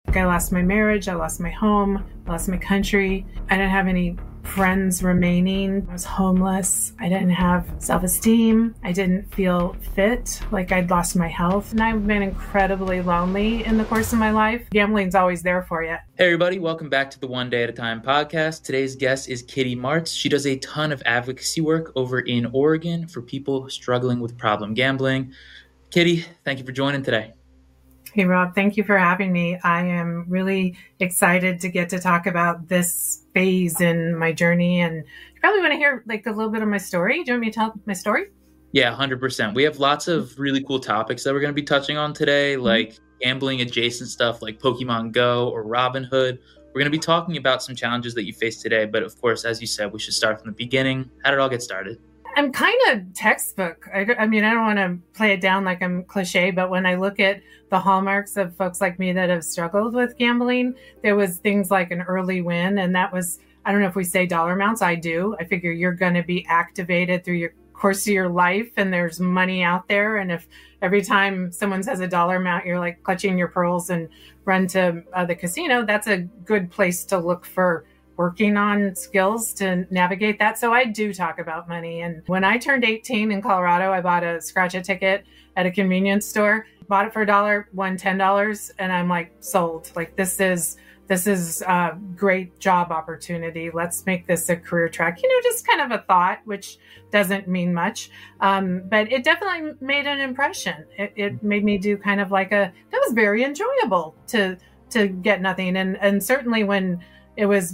I lost my marriage, I lost my home, I lost my country. I didn't have any friends remaining. I was homeless. I didn't have self-esteem. I didn't feel fit, like I'd lost my health. And I've been incredibly lonely in the course of my life. Gambling's always there for you. Hey everybody, welcome back to the One Day at a Time podcast. Today's guest is Kitty Martz. She does a ton of advocacy work over in Oregon for people struggling with problem gambling. Kitty, thank you for joining today. Hey, Rob, thank you for having me. I am really excited to get to talk about this phase in my journey. And you probably want to hear like a little bit of my story. Do you want me to tell my story? Yeah, 100%. We have lots of really cool topics that we're going to be touching on today, like gambling adjacent stuff like Pokemon Go or Robinhood. We're going to be talking about some challenges that you face today. But of course, as you said, we should start from the beginning. How did it all get started? I'm kind of textbook. I mean, I don't want to play it down like I'm cliche, but when I look at the hallmarks of folks like me that have struggled with gambling, there was things like an early win. And that was, I don't know if we say dollar amounts. I do. I figure you're going to be activated through your course of your life and there's money out there. And if every time someone says a dollar amount, you're like clutching your pearls and run to the casino, that's a good place to look for working on skills to navigate that. So I do talk about money. And when I turned 18 in Colorado, I bought a scratch-a-ticket at a convenience store, bought it for $1, won $10. And I'm like, sold. Like, this is a great job opportunity. Let's make this a career track. Just kind of a thought, which doesn't mean much. But it definitely made an impression. It made me do kind of like that was very enjoyable to get nothing. And certainly when it was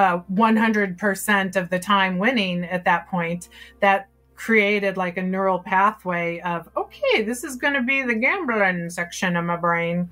100% of the time winning at that point, that created like a neural pathway of, okay, this is going to be the gambling section of my brain.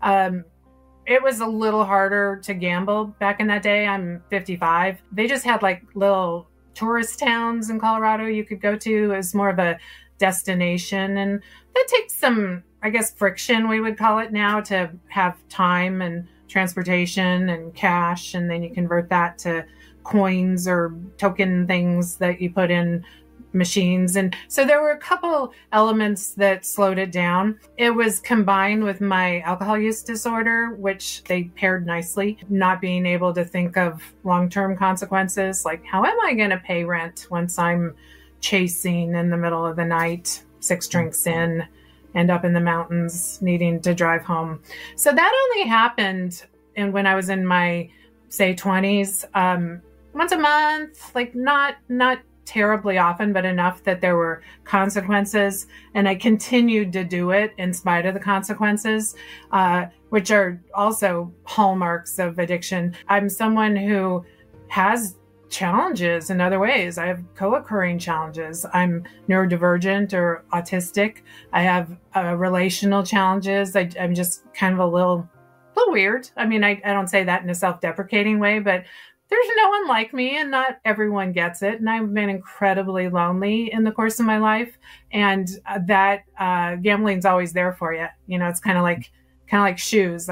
It was a little harder to gamble back in that day. I'm 55. They just had like little tourist towns in Colorado you could go to as more of a destination. And that takes some, I guess, friction, we would call it now, to have time and transportation and cash, and then you convert that to coins or token things that you put in machines. And so there were a couple elements that slowed it down. It was combined with my alcohol use disorder, which they paired nicely, not being able to think of long-term consequences, like how am I going to pay rent once I'm chasing in the middle of the night, 6 drinks in, end up in the mountains needing to drive home. So that only happened when I was in my, say, 20s, once a month, like not terribly often, but enough that there were consequences. And I continued to do it in spite of the consequences, which are also hallmarks of addiction. I'm someone who has challenges in other ways. I have co-occurring challenges. I'm neurodivergent or autistic. I have relational challenges. I'm just kind of a little weird. I mean, I don't say that in a self-deprecating way, but there's no one like me and not everyone gets it. And I've been incredibly lonely in the course of my life. And that gambling's always there for you. It's kind of like shoes.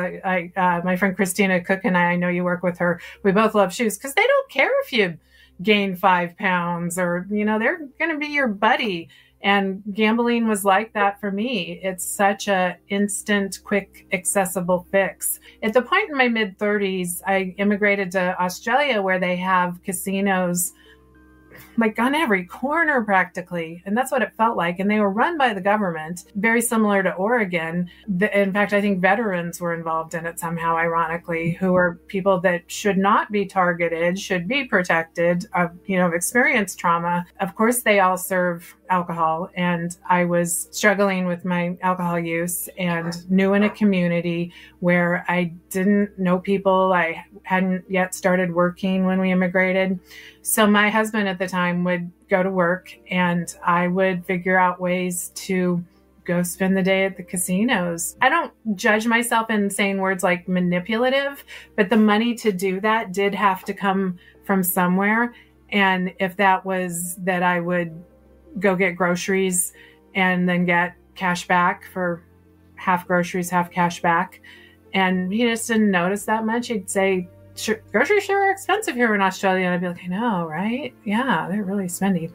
My friend Christina Cook and I know you work with her. We both love shoes because they don't care if you gain 5 pounds or, they're going to be your buddy. And gambling was like that for me. It's such a instant, quick, accessible fix. At the point in my mid-30s, I immigrated to Australia where they have casinos like on every corner practically. And that's what it felt like. And they were run by the government, very similar to Oregon. In fact, I think veterans were involved in it somehow, ironically, who are people that should not be targeted, should be protected of experienced trauma. Of course, they all serve alcohol. And I was struggling with my alcohol use and new in a community where I didn't know people. I hadn't yet started working when we immigrated. So my husband at the time would go to work and I would figure out ways to go spend the day at the casinos. I don't judge myself in saying words like manipulative, but the money to do that did have to come from somewhere. And if that was that I would go get groceries and then get cash back for half groceries, half cash back. And he just didn't notice that much. He'd say, sure, groceries sure are expensive here in Australia. And I'd be like, I know, right? Yeah, they're really spendy.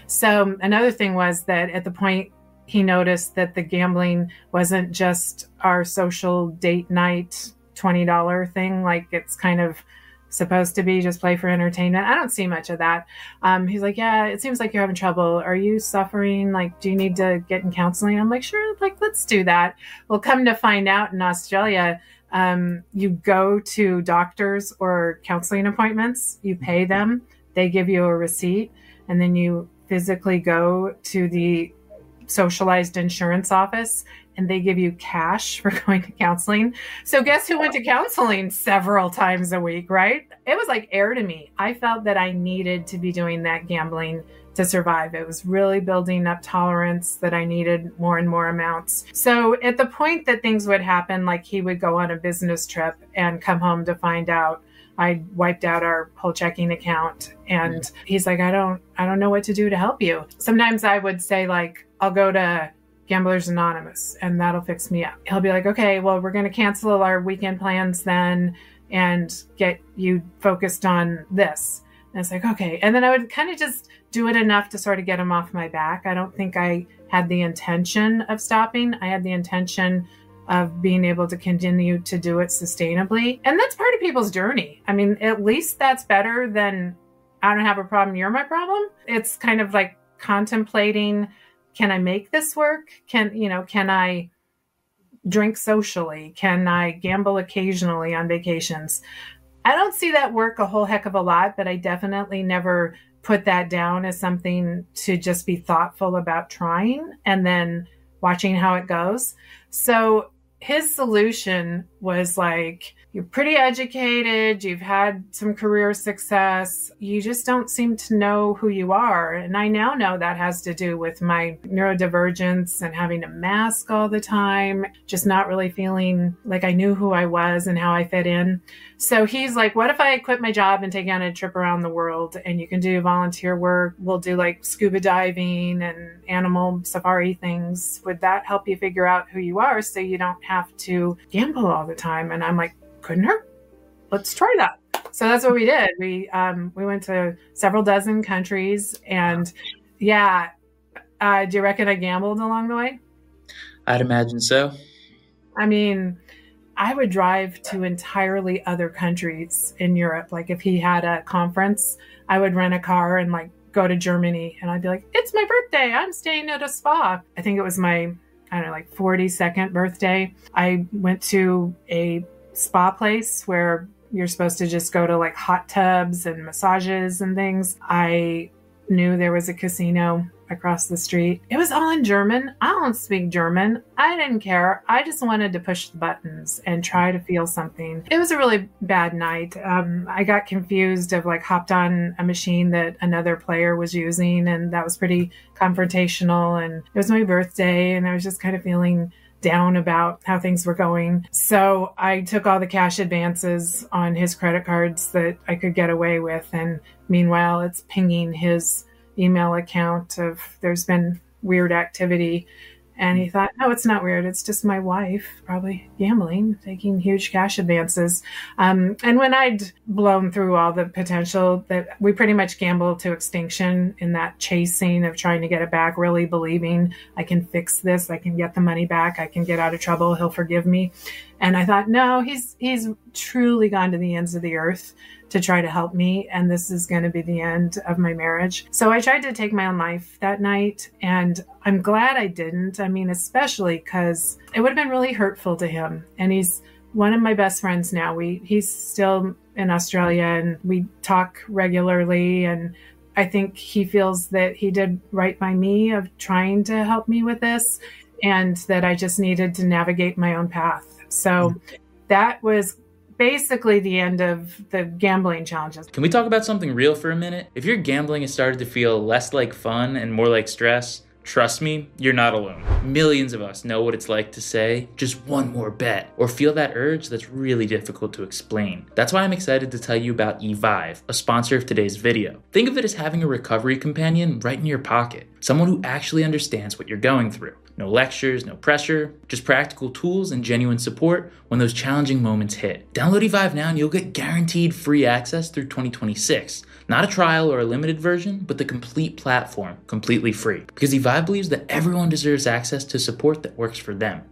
So another thing was that at the point he noticed that the gambling wasn't just our social date night $20 thing, like it's kind of supposed to be just play for entertainment. I don't see much of that. He's like, yeah, it seems like you're having trouble. Are you suffering? Like, do you need to get in counseling? I'm like, sure, like, let's do that. Well, come to find out in Australia, you go to doctors or counseling appointments, you pay them, they give you a receipt, and then you physically go to the socialized insurance office and they give you cash for going to counseling. So guess who went to counseling several times a week, right? It was like air to me. I felt that I needed to be doing that gambling to survive. It was really building up tolerance that I needed more and more amounts. So at the point that things would happen, like he would go on a business trip and come home to find out I wiped out our whole checking account. And he's like, I don't know what to do to help you. Sometimes I would say, like, I'll go to Gamblers Anonymous and that'll fix me up. He'll be like, okay, well, we're going to cancel our weekend plans then and get you focused on this. And it's like, okay. And then I would kind of just do it enough to sort of get him off my back. I don't think I had the intention of stopping. I had the intention of being able to continue to do it sustainably. And that's part of people's journey. I mean, at least that's better than I don't have a problem, you're my problem. It's kind of like contemplating, can I make this work? Can I drink socially? Can I gamble occasionally on vacations? I don't see that work a whole heck of a lot, but I definitely never put that down as something to just be thoughtful about trying and then watching how it goes. So his solution was like, you're pretty educated, you've had some career success, you just don't seem to know who you are. And I now know that has to do with my neurodivergence and having to mask all the time, just not really feeling like I knew who I was and how I fit in. So he's like, what if I quit my job and take on a trip around the world and you can do volunteer work? We'll do like scuba diving and animal safari things. Would that help you figure out who you are so you don't have to gamble all the time? And I'm like, couldn't hurt. Let's try that. So that's what we did. We went to several dozen countries, and yeah. Do you reckon I gambled along the way? I'd imagine so. I mean, I would drive to entirely other countries in Europe. Like if he had a conference, I would rent a car and like go to Germany, and I'd be like, it's my birthday, I'm staying at a spa. I think it was my, I don't know, like 42nd birthday. I went to a spa place where you're supposed to just go to like hot tubs and massages and things. I knew there was a casino across the street. It was all in German. I don't speak German. I didn't care. I just wanted to push the buttons and try to feel something. It was a really bad night. I got confused, of like hopped on a machine that another player was using, and that was pretty confrontational. And it was my birthday, and I was just kind of feeling down about how things were going. So I took all the cash advances on his credit cards that I could get away with. And meanwhile, it's pinging his email account of there's been weird activity. And he thought, no, it's not weird. It's just my wife probably gambling, taking huge cash advances. And when I'd blown through all the potential, that we pretty much gambled to extinction in that chasing of trying to get it back, really believing I can fix this, I can get the money back, I can get out of trouble, he'll forgive me. And I thought, no, he's truly gone to the ends of the earth to try to help me, and this is going to be the end of my marriage. So I tried to take my own life that night, and I'm glad I didn't. I mean, especially because it would have been really hurtful to him. And he's one of my best friends now. He's still in Australia, and we talk regularly, and I think he feels that he did right by me of trying to help me with this, and that I just needed to navigate my own path. So that was basically the end of the gambling challenges. Can we talk about something real for a minute? If your gambling has started to feel less like fun and more like stress, trust me, you're not alone. Millions of us know what it's like to say, just one more bet, or feel that urge that's really difficult to explain. That's why I'm excited to tell you about eVive, a sponsor of today's video. Think of it as having a recovery companion right in your pocket, someone who actually understands what you're going through. No lectures, no pressure, just practical tools and genuine support when those challenging moments hit. Download eVive now and you'll get guaranteed free access through 2026. Not a trial or a limited version, but the complete platform, completely free. Because eVive believes that everyone deserves access to support that works for them.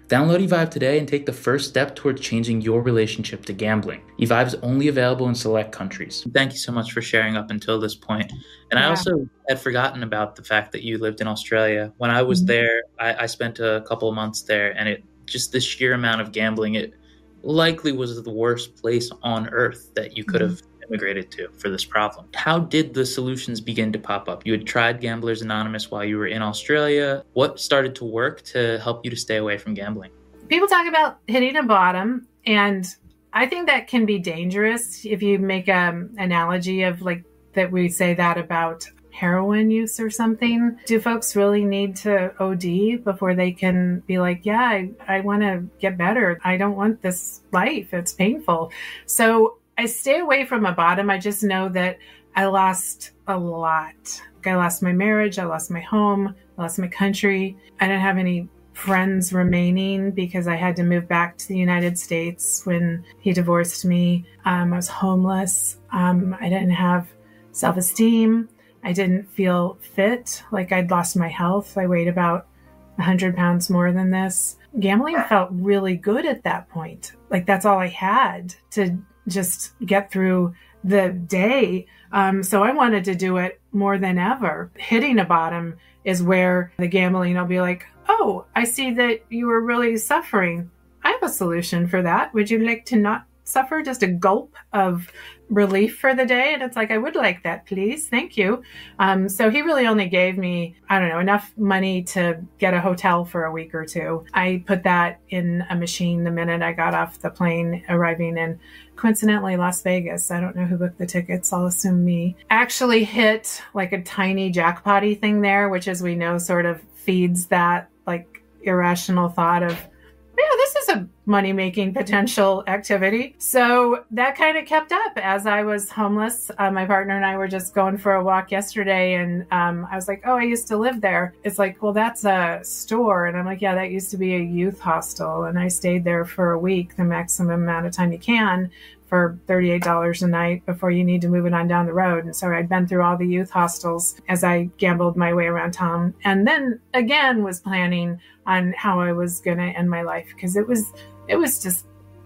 Download Evive today and take the first step towards changing your relationship to gambling. Evive is only available in select countries. Thank you so much for sharing up until this point. And I also had forgotten about the fact that you lived in Australia. When I was there, I spent a couple of months there, and just the sheer amount of gambling, it likely was the worst place on earth that you could have immigrated to for this problem. How did the solutions begin to pop up? You had tried Gamblers Anonymous while you were in Australia. What started to work to help you to stay away from gambling? People talk about hitting a bottom, and I think that can be dangerous if you make an analogy of like that we say that about heroin use or something. Do folks really need to OD before they can be like, yeah, I want to get better. I don't want this life. It's painful. So I stay away from a bottom. I just know that I lost a lot. I lost my marriage. I lost my home. I lost my country. I didn't have any friends remaining because I had to move back to the United States when he divorced me. I was homeless. I didn't have self-esteem. I didn't feel fit. Like I'd lost my health. I weighed about 100 pounds more than this. Gambling felt really good at that point. Like that's all I had to just get through the day. So I wanted to do it more than ever. Hitting a bottom is where the gambling will be like, oh, I see that you were really suffering. I have a solution for that. Would you like to not suffer? Just a gulp of relief for the day. And it's like, I would like that, please. Thank you. So he really only gave me, I don't know, enough money to get a hotel for a week or two. I put that in a machine the minute I got off the plane, arriving in, coincidentally, Las Vegas. I don't know who booked the tickets. I'll assume me. Actually hit like a tiny jackpot-y thing there, which as we know sort of feeds that like irrational thought of, yeah, this is a money-making potential activity. So that kind of kept up as I was homeless. My partner and I were just going for a walk yesterday, and I was like, oh, I used to live there. It's like, well, that's a store. And I'm like, yeah, that used to be a youth hostel. And I stayed there for a week, the maximum amount of time you can, for $38 a night before you need to move it on down the road. And so I'd been through all the youth hostels as I gambled my way around town. And then again was planning on how I was going to end my life, because it was just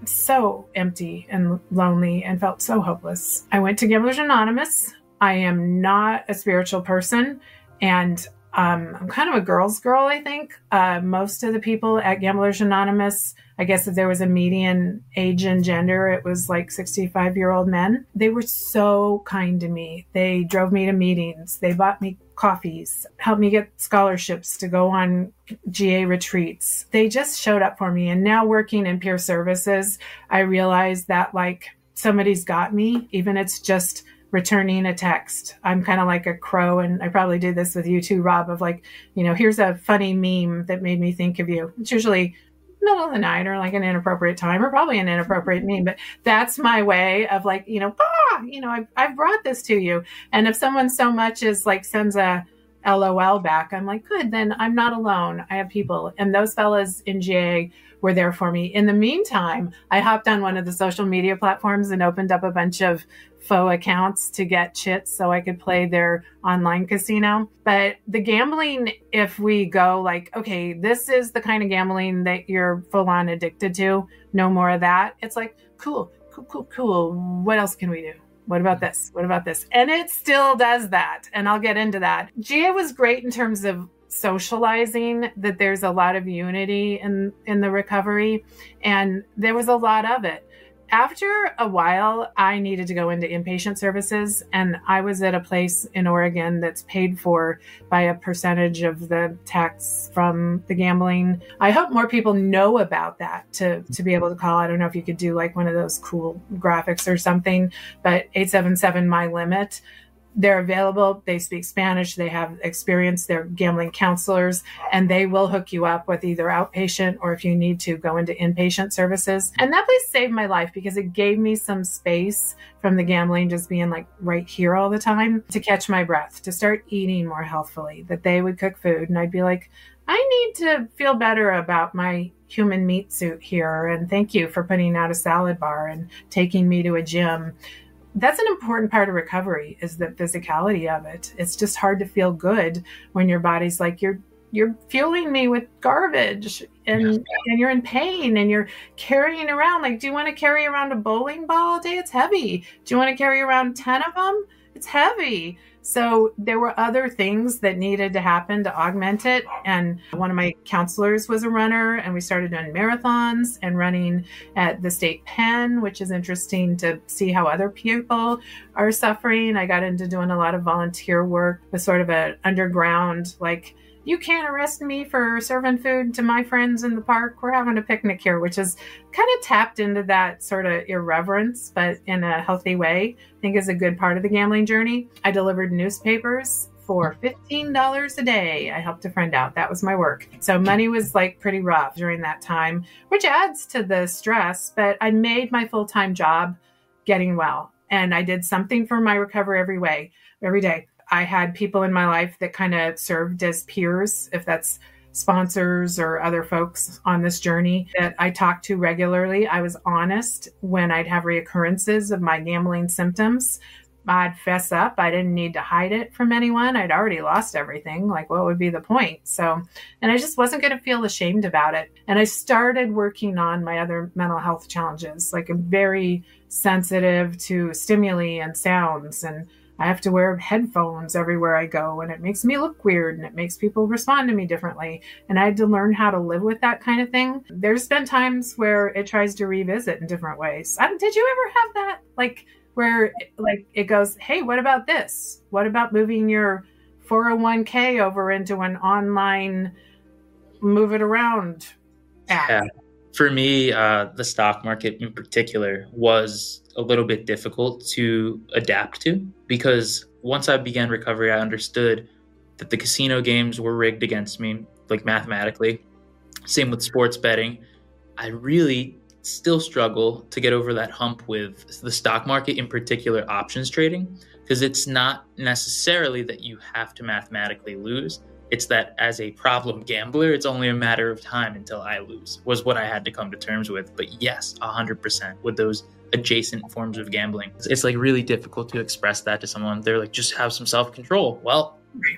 so empty and lonely and felt so hopeless. I went to Gamblers Anonymous. I am not a spiritual person, and I'm kind of a girl's girl, I think. Most of the people at Gamblers Anonymous, I guess if there was a median age and gender, it was like 65-year-old men. They were so kind to me. They drove me to meetings. They bought me coffees, helped me get scholarships to go on GA retreats. They just showed up for me. And now working in peer services, I realize that like somebody's got me, even it's just returning a text. I'm kind of like a crow, and I probably did this with you too, Rob, of like, you know, here's a funny meme that made me think of you. It's usually middle of the night or like an inappropriate time, or probably an inappropriate meme, but that's my way of like, you know, I've brought this to you. And if someone so much as like sends a LOL back, I'm like, good, then I'm not alone. I have people. And those fellas in GA were there for me. In the meantime, I hopped on one of the social media platforms and opened up a bunch of faux accounts to get chits so I could play their online casino. But the gambling, if we go like, okay, this is the kind of gambling that you're full on addicted to, no more of that. It's like, cool. What else can we do? What about this? What about this? And it still does that. And I'll get into that. GA was great in terms of socializing, that there's a lot of unity in the recovery. And there was a lot of it. After a while, I needed to go into inpatient services, and I was at a place in Oregon that's paid for by a percentage of the tax from the gambling. I hope more people know about that to be able to call. I don't know if you could do like one of those cool graphics or something, but 877 My Limit. They're available. They speak Spanish. They have experience. They're gambling counselors, and they will hook you up with either outpatient or if you need to go into inpatient services. And that place saved my life because it gave me some space from the gambling just being like right here all the time to catch my breath, to start eating more healthfully, that they would cook food. And I'd be like, I need to feel better about my human meat suit here. And thank you for putting out a salad bar and taking me to a gym. That's an important part of recovery, is the physicality of it. It's just hard to feel good when your body's like, you're you're fueling me with garbage and you're in pain and you're carrying around. Like, do you want to carry around a bowling ball all day? It's heavy. Do you want to carry around 10 of them? It's heavy. So there were other things that needed to happen to augment it. And one of my counselors was a runner, and we started doing marathons and running at the state pen, which is interesting to see how other people are suffering. I got into doing a lot of volunteer work with sort of an underground, like, you can't arrest me for serving food to my friends in the park. We're having a picnic here, which is kind of tapped into that sort of irreverence, but in a healthy way. I think is a good part of the gambling journey. I delivered newspapers for $15 a day. I helped a friend out. That was my work. So money was like pretty rough during that time, which adds to the stress, but I made my full-time job getting well. And I did something for my recovery every day. I had people in my life that kind of served as peers, if that's sponsors or other folks on this journey that I talked to regularly. I was honest when I'd have reoccurrences of my gambling symptoms. I'd fess up. I didn't need to hide it from anyone. I'd already lost everything. Like, what would be the point? So, and I just wasn't going to feel ashamed about it. And I started working on my other mental health challenges. Like, I'm very sensitive to stimuli and sounds, and I have to wear headphones everywhere I go, and it makes me look weird, and it makes people respond to me differently. And I had to learn how to live with that kind of thing. There's been times where it tries to revisit in different ways. Did you ever have that? Like, where like it goes, hey, what about this? What about moving your 401k over into an online move it around app? Yeah. For me, the stock market in particular was a little bit difficult to adapt to, because once I began recovery, I understood that the casino games were rigged against me, like mathematically. Same with sports betting. I really still struggle to get over that hump with the stock market, in particular options trading, because it's not necessarily that you have to mathematically lose. It's that as a problem gambler, it's only a matter of time until I lose, was what I had to come to terms with. But yes, 100% with those adjacent forms of gambling. It's like really difficult to express that to someone. They're like, just have some self-control. Well,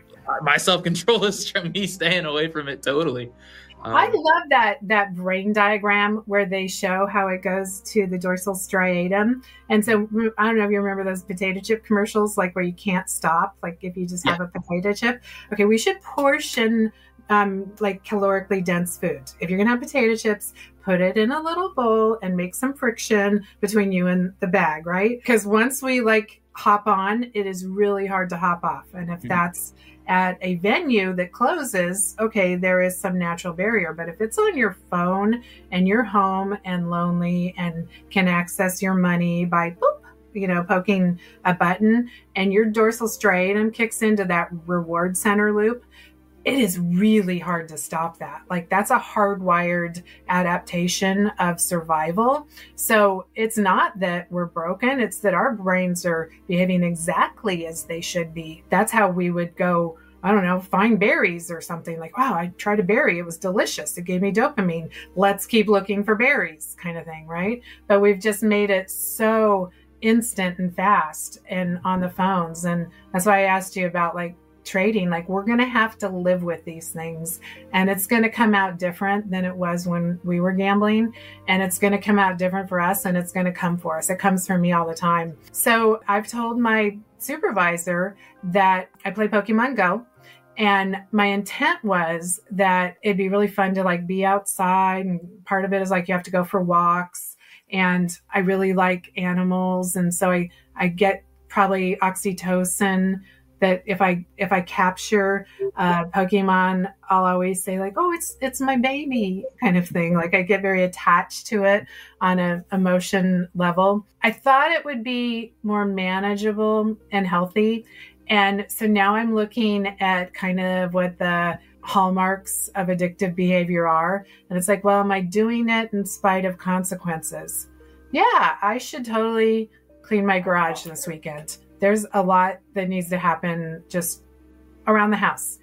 my self-control is from me staying away from it totally. I love that brain diagram where they show how it goes to the dorsal striatum. And so I don't know if you remember those potato chip commercials, like where you can't stop, like if you just have a potato chip. Okay, we should portion like calorically dense food. If you're going to have potato chips, put it in a little bowl and make some friction between you and the bag, right? Because once we like hop on, it is really hard to hop off. And if that's at a venue that closes, okay, there is some natural barrier. But if it's on your phone and you're home and lonely and can access your money by boop, poking a button, and your dorsal striatum kicks into that reward center loop, it is really hard to stop that. Like, that's a hardwired adaptation of survival. So it's not that we're broken. It's that our brains are behaving exactly as they should be. That's how we would go, I don't know, find berries or something. Like, wow, I tried a berry. It was delicious. It gave me dopamine. Let's keep looking for berries, kind of thing, right? But we've just made it so instant and fast and on the phones. And that's why I asked you about like trading. Like, we're going to have to live with these things, and it's going to come out different than it was when we were gambling, and it's going to come out different for us, and it's going to come for us. It comes from me all the time. So I've told my supervisor that I play Pokemon Go, and my intent was that it'd be really fun to like be outside, and part of it is like you have to go for walks, and I really like animals, and so I get probably oxytocin, that if I capture Pokemon, I'll always say like, oh, it's my baby kind of thing. Like, I get very attached to it on an emotion level. I thought it would be more manageable and healthy. And so now I'm looking at kind of what the hallmarks of addictive behavior are. And it's like, well, am I doing it in spite of consequences? Yeah, I should totally clean my garage this weekend. There's a lot that needs to happen just around the house.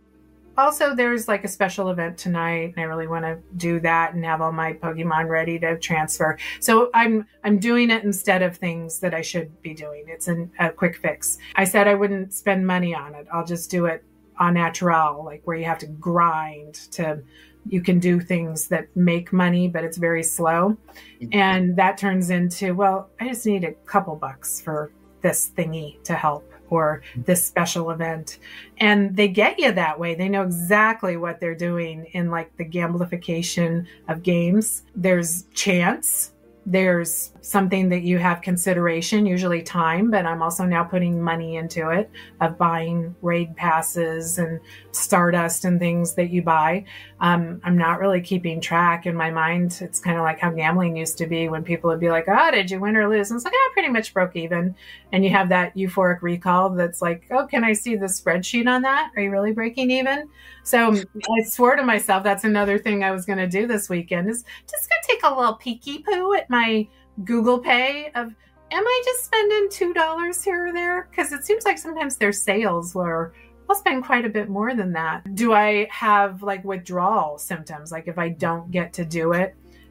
Also, there's like a special event tonight, and I really want to do that and have all my Pokemon ready to transfer. So I'm doing it instead of things that I should be doing. It's a quick fix. I said I wouldn't spend money on it. I'll just do it au naturel, like where you have to grind to, you can do things that make money, but it's very slow. And that turns into, well, I just need a couple bucks for this thingy to help, or this special event. And they get you that way. They know exactly what they're doing in like the gamification of games. There's chance. There's something that you have consideration, usually time, but I'm also now putting money into it, of buying raid passes and Stardust and things that you buy. I'm not really keeping track in my mind. It's kind of like how gambling used to be, when people would be like, oh, did you win or lose? And it's like, I pretty much broke even. And you have that euphoric recall that's like, oh, can I see the spreadsheet on that? Are you really breaking even? So I swore to myself, that's another thing I was going to do this weekend, is just going to take a little peeky poo at my Google Pay of, am I just spending $2 here or there? Because it seems like sometimes there's sales where I'll spend quite a bit more than that. Do I have like withdrawal symptoms? Like if I don't get to do it,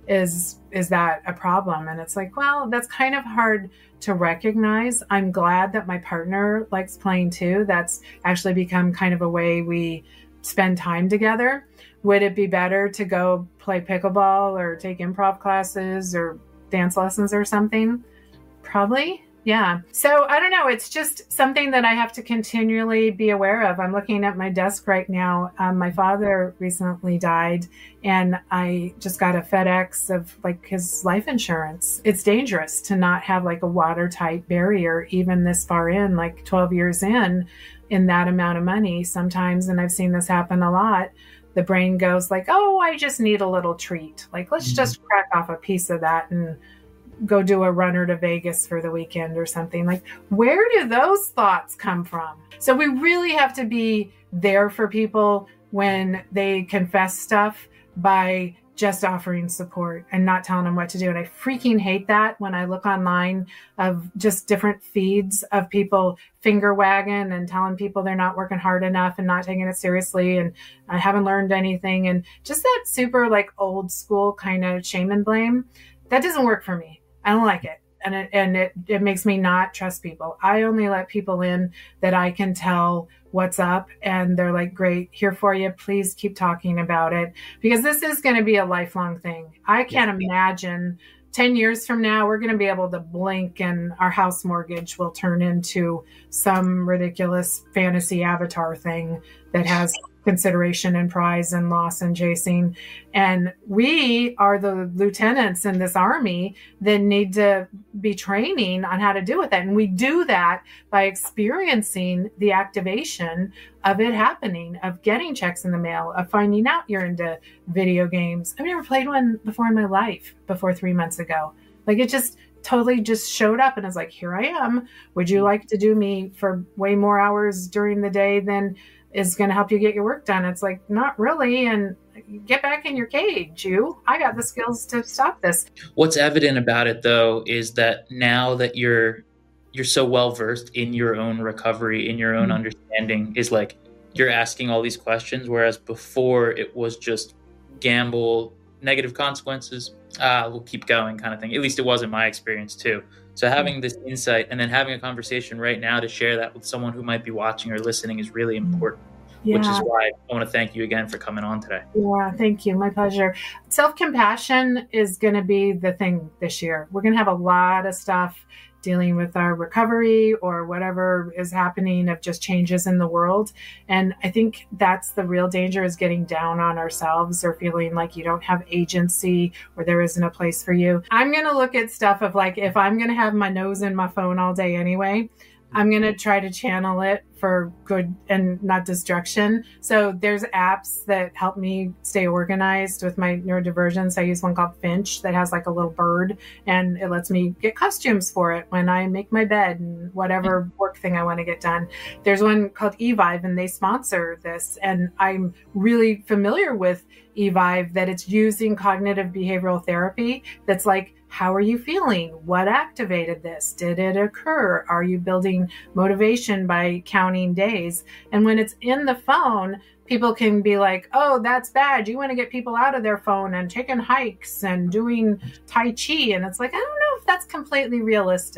is that a problem? And it's like, well, that's kind of hard to recognize. I'm glad that my partner likes playing too. That's actually become kind of a way we spend time together. Would it be better to go play pickleball or take improv classes or dance lessons or something? Probably. Yeah. So I don't know. It's just something that I have to continually be aware of. I'm looking at my desk right now. My father recently died, and I just got a FedEx of like his life insurance. It's dangerous to not have like a watertight barrier, even this far in, like 12 years in that amount of money sometimes. And I've seen this happen a lot. The brain goes like, oh, I just need a little treat. Like, let's just crack off a piece of that and go do a runner to Vegas for the weekend or something. Like, where do those thoughts come from? So we really have to be there for people when they confess stuff by just offering support and not telling them what to do. And I freaking hate that when I look online of just different feeds of people finger wagging and telling people they're not working hard enough and not taking it seriously and I haven't learned anything. And just that super like old school kind of shame and blame, that doesn't work for me. I don't like it. And it makes me not trust people. I only let people in that I can tell what's up. And they're like, great, here for you. Please keep talking about it. Because this is going to be a lifelong thing. I can't imagine 10 years from now, we're going to be able to blink and our house mortgage will turn into some ridiculous fantasy avatar thing that has consideration and prize and loss and chasing. And we are the lieutenants in this army that need to be training on how to deal with that. And we do that by experiencing the activation of it happening, of getting checks in the mail, of finding out you're into video games. I've never played one before in my life before 3 months ago. Like it just totally just showed up and it's like, here I am. Would you like to do me for way more hours during the day than is going to help you get your work done? It's like, not really. And get back in your cage. I got the skills to stop this. What's evident about it though, is that now that you're so well versed in your own recovery, in your own understanding, is like you're asking all these questions. Whereas before it was just gamble, negative consequences, we'll keep going kind of thing. At least it was in my experience too. So having this insight and then having a conversation right now to share that with someone who might be watching or listening is really important, which is why I want to thank you again for coming on today. Yeah, thank you. My pleasure. Self-compassion is going to be the thing this year. We're going to have a lot of stuff dealing with our recovery or whatever is happening of just changes in the world. And I think that's the real danger, is getting down on ourselves or feeling like you don't have agency or there isn't a place for you. I'm going to look at stuff of like, if I'm going to have my nose in my phone all day anyway, I'm going to try to channel it for good and not destruction. So there's apps that help me stay organized with my neurodivergence. I use one called Finch that has like a little bird and it lets me get costumes for it when I make my bed and whatever work thing I want to get done. There's one called eVive and they sponsor this. And I'm really familiar with eVive, that it's using cognitive behavioral therapy. That's like, how are you feeling? What activated this? Did it occur? Are you building motivation by counting days? And when it's in the phone, people can be like, oh, that's bad. You want to get people out of their phone and taking hikes and doing Tai Chi. And it's like, I don't know if that's completely realistic.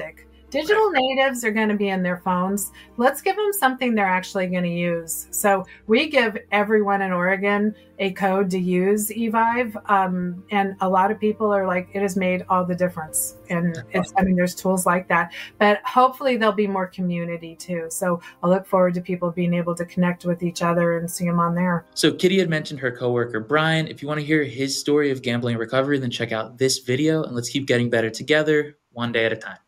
Digital natives are going to be in their phones. Let's give them something they're actually going to use. So we give everyone in Oregon a code to use eVive. And a lot of people are like, it has made all the difference. And there's tools like that, but hopefully there'll be more community too. So I look forward to people being able to connect with each other and see them on there. So Kitty had mentioned her coworker, Brian. If you want to hear his story of gambling recovery, then check out this video and let's keep getting better together, one day at a time.